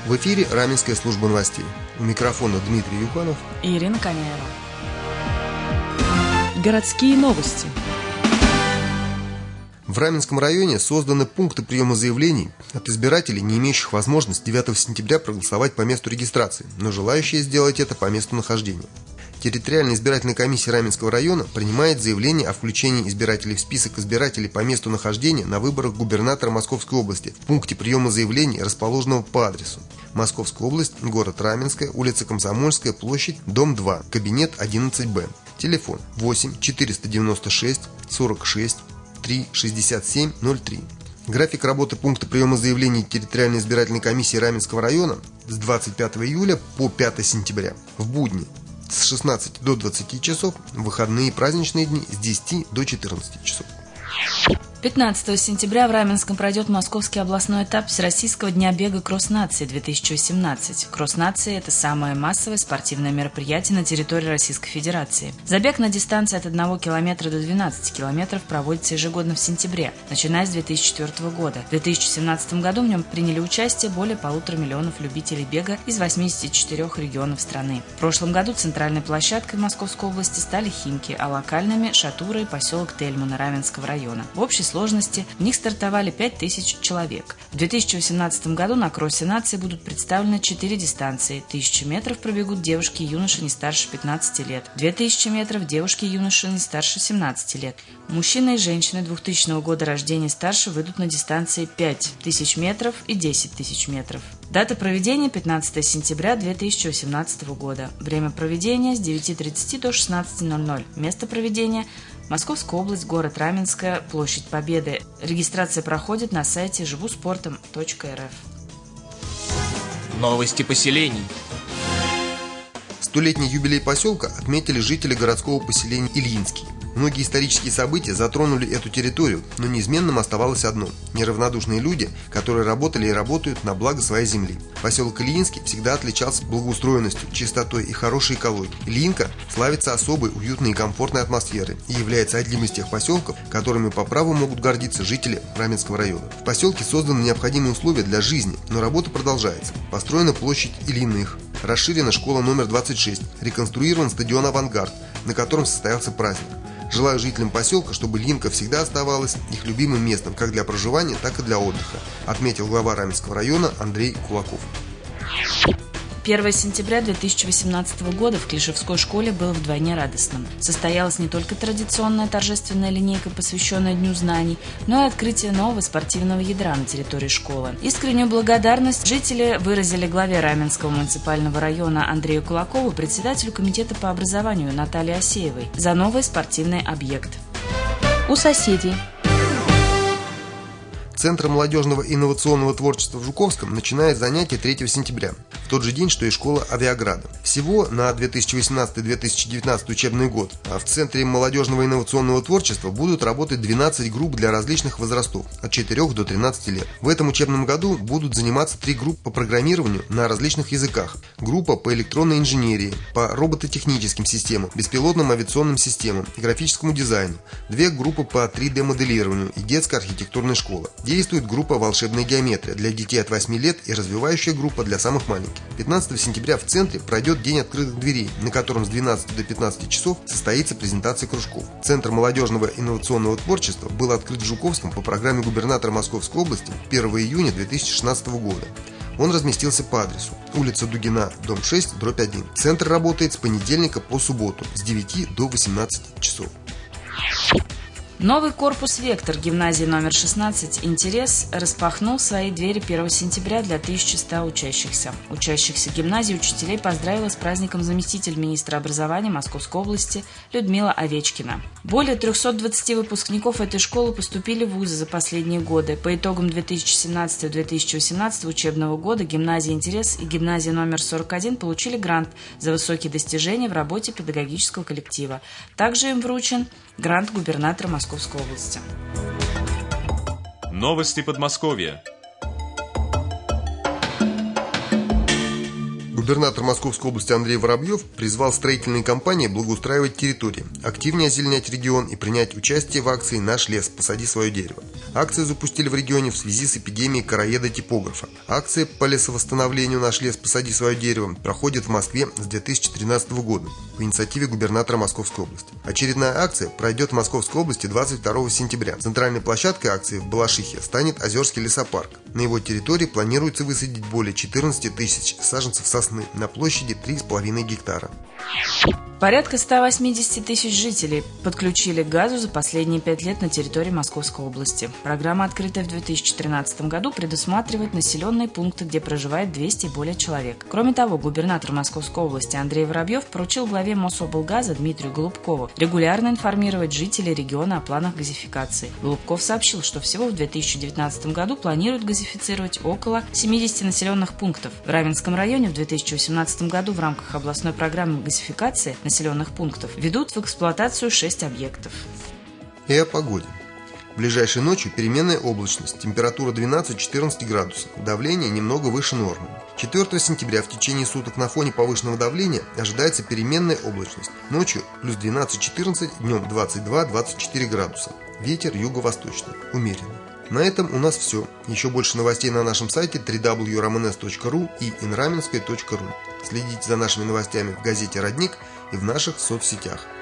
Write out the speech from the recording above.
В эфире Раменская служба новостей. У микрофона Дмитрий Юханов и Ирина Коняева. Городские новости. В Раменском районе созданы пункты приема заявлений от избирателей, не имеющих возможности 9 сентября проголосовать по месту регистрации, но желающие сделать это по месту нахождения. Территориальная избирательная комиссия Раменского района принимает заявление о включении избирателей в список избирателей по месту нахождения на выборах губернатора Московской области в пункте приема заявлений, расположенного по адресу: Московская область, город Раменское, улица Комсомольская, площадь, дом 2, кабинет 11Б. Телефон 8 496 46 3 67 03. График работы пункта приема заявлений территориальной избирательной комиссии Раменского района с 25 июля по 5 сентября. В будни с 16 до 20 часов, в выходные и праздничные дни с 10 до 14 часов. 15 сентября в Раменском пройдет Московский областной этап Всероссийского дня бега «Кросс-нации» 2018. «Кросс-нации» – это самое массовое спортивное мероприятие на территории Российской Федерации. Забег на дистанции от 1 километра до 12 километров проводится ежегодно в сентябре, начиная с 2004 года. В 2017 году в нем приняли участие более 1,5 миллиона любителей бега из 84 регионов страны. В прошлом году центральной площадкой Московской области стали Химки, а локальными – Шатура и поселок Тельмана Раменского района. В общей сложности в них стартовали 5000 человек. В 2018 году на кроссе нации будут представлены 4 дистанции. 1000 метров пробегут девушки и юноши не старше 15 лет, 2000 метров девушки и юноши не старше 17 лет. Мужчины и женщины 2000 года рождения и старше выйдут на дистанции 5000 метров и 10 тысяч метров. Дата проведения 15 сентября 2018 года. Время проведения с 9:30 до 16:00. Место проведения – Московская область, город Раменское, площадь Победы. Регистрация проходит на сайте живуспортом.рф. Новости поселений. Столетний юбилей поселка отметили жители городского поселения Ильинский. Многие исторические события затронули эту территорию, но неизменным оставалось одно – неравнодушные люди, которые работали и работают на благо своей земли. Поселок Ильинский всегда отличался благоустроенностью, чистотой и хорошей экологией. Ильинка славится особой, уютной и комфортной атмосферой и является одним из тех поселков, которыми по праву могут гордиться жители Раменского района. В поселке созданы необходимые условия для жизни, но работа продолжается. Построена площадь Ильиных, расширена школа номер 26, реконструирован стадион «Авангард», на котором состоялся праздник. Желаю жителям поселка, чтобы Ильинка всегда оставалась их любимым местом как для проживания, так и для отдыха, отметил глава Раменского района Андрей Кулаков. 1 сентября 2018 года в Клишевской школе было вдвойне радостным. Состоялась не только традиционная торжественная линейка, посвященная Дню знаний, но и открытие нового спортивного ядра на территории школы. Искреннюю благодарность жители выразили главе Раменского муниципального района Андрею Кулакову, председателю комитета по образованию Наталье Асеевой за новый спортивный объект. У соседей. Центр молодежного инновационного творчества в Жуковском начинает занятия 3 сентября, в тот же день, что и школа Авиаграда. Всего на 2018-2019 учебный год в Центре молодежного инновационного творчества будут работать 12 групп для различных возрастов, от 4 до 13 лет. В этом учебном году будут заниматься 3 группы по программированию на различных языках, группа по электронной инженерии, по робототехническим системам, беспилотным авиационным системам и графическому дизайну, 2 группы по 3D-моделированию и детская архитектурная школа. Действует группа «Волшебная геометрия» для детей от 8 лет и развивающая группа для самых маленьких. 15 сентября в центре пройдет День открытых дверей, на котором с 12 до 15 часов состоится презентация кружков. Центр молодежного инновационного творчества был открыт в Жуковском по программе губернатора Московской области 1 июня 2016 года. Он разместился по адресу: улица Дугина, дом 6, дробь 1. Центр работает с понедельника по субботу с 9 до 18 часов. Новый корпус «Вектор» гимназии номер 16 «Интерес» распахнул свои двери 1 сентября для 1100 учащихся. Учащихся гимназии учителей поздравила с праздником заместитель министра образования Московской области Людмила Овечкина. Более 320 выпускников этой школы поступили в вузы за последние годы. По итогам 2017-2018 учебного года гимназия «Интерес» и гимназия номер 41 получили грант за высокие достижения в работе педагогического коллектива. Также им вручен грант губернатора Московской области. Новости Подмосковья. Губернатор Московской области Андрей Воробьев призвал строительные компании благоустраивать территории, активнее озеленять регион и принять участие в акции «Наш лес. Посади свое дерево». Акцию запустили в регионе в связи с эпидемией короеда-типографа. Акция по лесовосстановлению «Наш лес. Посади свое дерево» проходит в Москве с 2013 года по инициативе губернатора Московской области. Очередная акция пройдет в Московской области 22 сентября. Центральной площадкой акции в Балашихе станет Озерский лесопарк. На его территории планируется высадить более 14 тысяч саженцев сосны на площади 3,5 гектара. Порядка 180 тысяч жителей подключили к газу за последние 5 лет на территории Московской области. Программа, открытая в 2013 году, предусматривает населенные пункты, где проживает 200 и более человек. Кроме того, губернатор Московской области Андрей Воробьев поручил главе Мособлгаза Дмитрию Голубкову регулярно информировать жителей региона о планах газификации. Голубков сообщил, что всего в 2019 году планируют газифицировать около 70 населенных пунктов. В Раменском районе в 2018 году в рамках областной программы газификации населенных пунктов ведут в эксплуатацию 6 объектов. И о погоде. Ближайшей ночью переменная облачность, температура 12-14 градусов, давление немного выше нормы. 4 сентября в течение суток на фоне повышенного давления ожидается переменная облачность. Ночью плюс 12-14, днем 22-24 градуса. Ветер юго-восточный, умеренный. На этом у нас все. Еще больше новостей на нашем сайте www.rmns.ru и inramenskoye.ru. Следите за нашими новостями в газете «Родник» и в наших соцсетях.